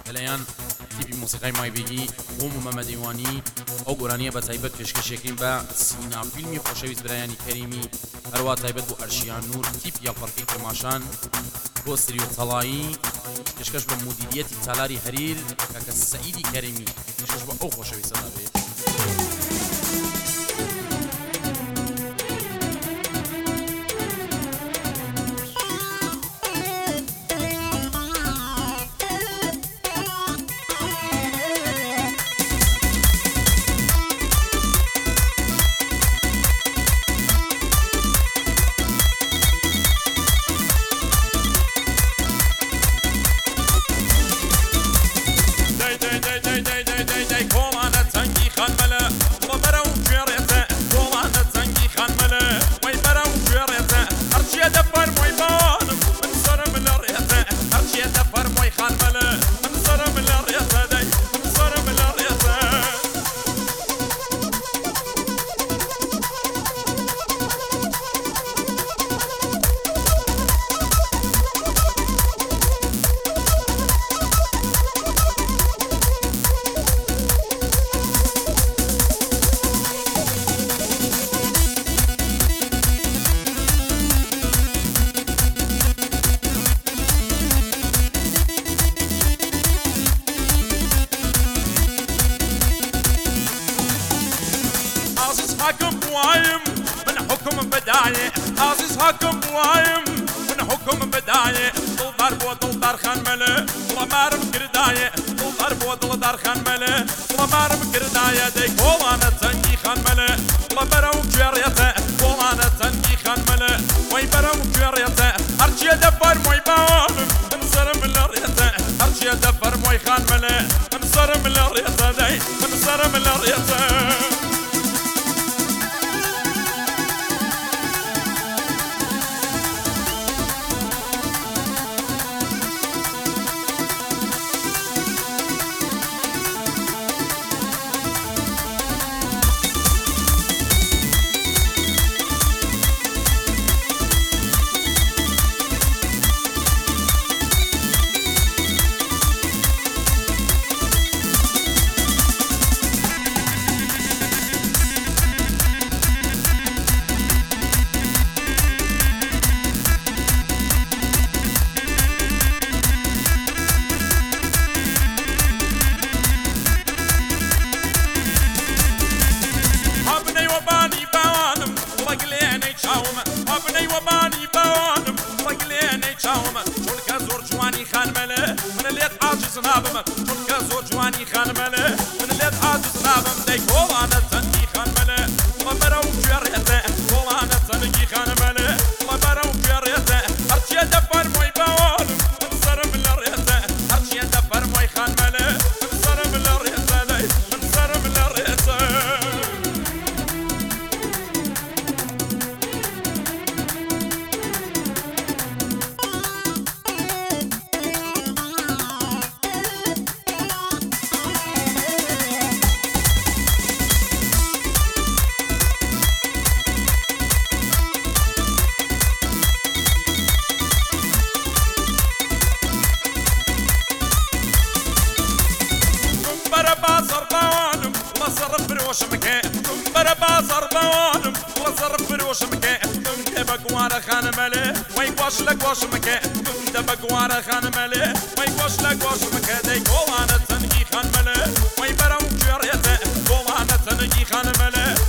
لەلایەن تیپی مۆسیقای مایبێگی بۆ مەمە دەیوانی ئەو گۆرانیە بە تایبەت پێشکەشێکین بە سینا فیلمی خۆشەویست برایانی کەریمی هەروە تایبەت بۆ ئەرشیان نور تیپ یا فەرقی کرماشان بۆ سری و تەڵایی پێشکەش بە مدیریەتی تالاری هەریر کاکە سەعیدی کەریمی پێشکەش بۆ ئەو خۆشەویستە دەبێت. حكم وايم من حكم بداية عزيز حكم وايم من حكم بداية طل ضرب وطل دار خان ملي ومارم كرداية طل ضرب وطل دار خان ملي ومارم كرداية ديك ولانا تنجي خان ملي وبرو كوريته ولانا تنجي خان ملي ويبرو كوريته هرشي دفر موي بانم انصر من الريته هرشي دفر موي خان ملي انصر من الريته دي انصر من الريته. ابني وباني بوانم رجليني شاوم شلك زور جواني خان ملي من اللي عاجز نابم شلك زور جواني خان ملي من اللي عاجز نابم ديك ولانا تنجي خان ملي وبرو كوريته ولانا تنجي خان ملي وبرو كوريته هرشي دفر موي بوانم انصر من الريته هرشي دفر موي خان ملي انصر من الريته لي انصر من الريته. صرف بروش مكان بربا صربانم وصرف بروش مكان دبق وارا خان ملي ويقوش لك واش مكان دبق وارا خان ملي ويقوش لك واش مكان دي قوانا تنجي خان ملي ويبرو كوريته قوانا تنجي خان ملي